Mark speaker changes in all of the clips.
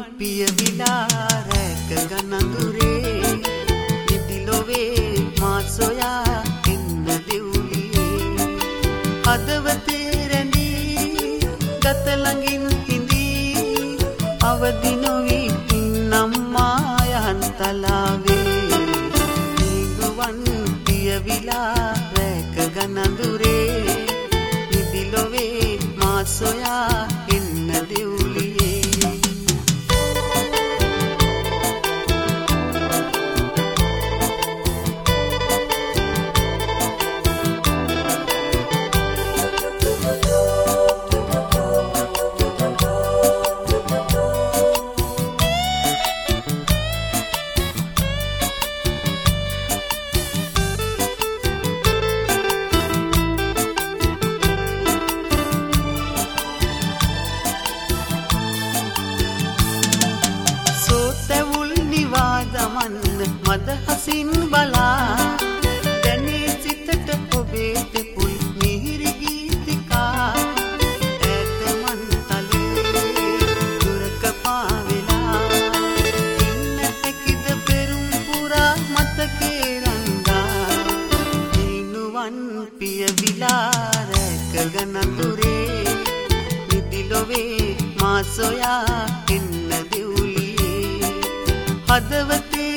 Speaker 1: පියවිලා රැක ගනඳුරේ නිදිලොවේ මා සොයා එන්න දෙව්ලියේ හදවතේ රැඳී ගත ළඟින් හිඳී අවදි නොවි ඉන්නම් මායන් තලාවේ නිගුවන් පියවිලා රැක ගනඳුරේ නිදිලොවේ මා සොයා එන්න දෙව්ලියේ මදහසින් බලා දැනේ සිතට ඔබේ තෙපුල් මිහිරි ගීතිකා ඈතමන් තලේ දුරක පාවෙලා ඉන්න හැකිද පෙරුම් පුරා මතකේ රංගා දිනුවන් පියවිලා රැක ගනඳුරේ නිදිලොවේ මා සොයා එන්න දෙව්ලියේ හදවතේ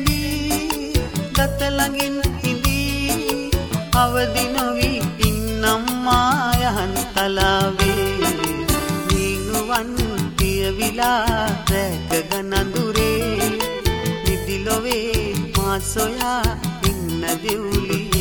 Speaker 1: ගත ළඟින් හිඳී අවදි නොවි ඉන්නම් මායන් තලාවේ නිගුවන් පියවිලා රැක ගනඳුරේ නිදිලොවේ මා සොයා ඉන්න දෙව්ලියේ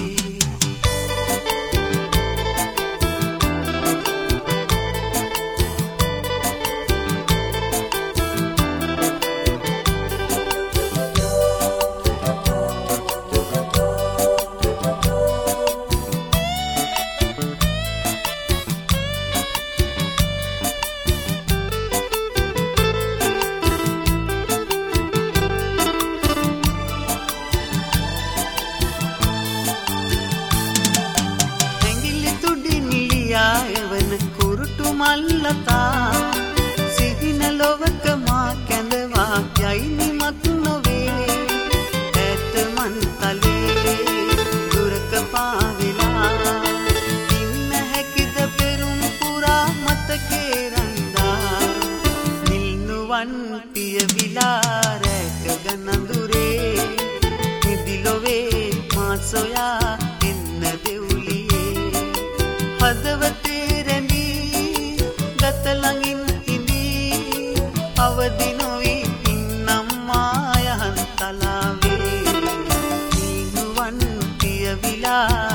Speaker 1: එවන කුරුටු මල්ලතා සිහින ලොවක මා කැඳවා යයි නිමක් නොවේ ඈතමන් තලේ දුරක පාවෙලා ඉන්න හැකිද පෙරුම් පුරා මතකේ රඳා නිල්නුවන් පියවිලා රැක ගනඳුරේ නිදිලොවේ මා සොයා එන්න දෙව්ලියේ හදවතේ රැඳී ගත ළඟින් හිඳී අවදි නොවි ඉන්නම් මායන් තලාවේ නිගුවන් පියවිලා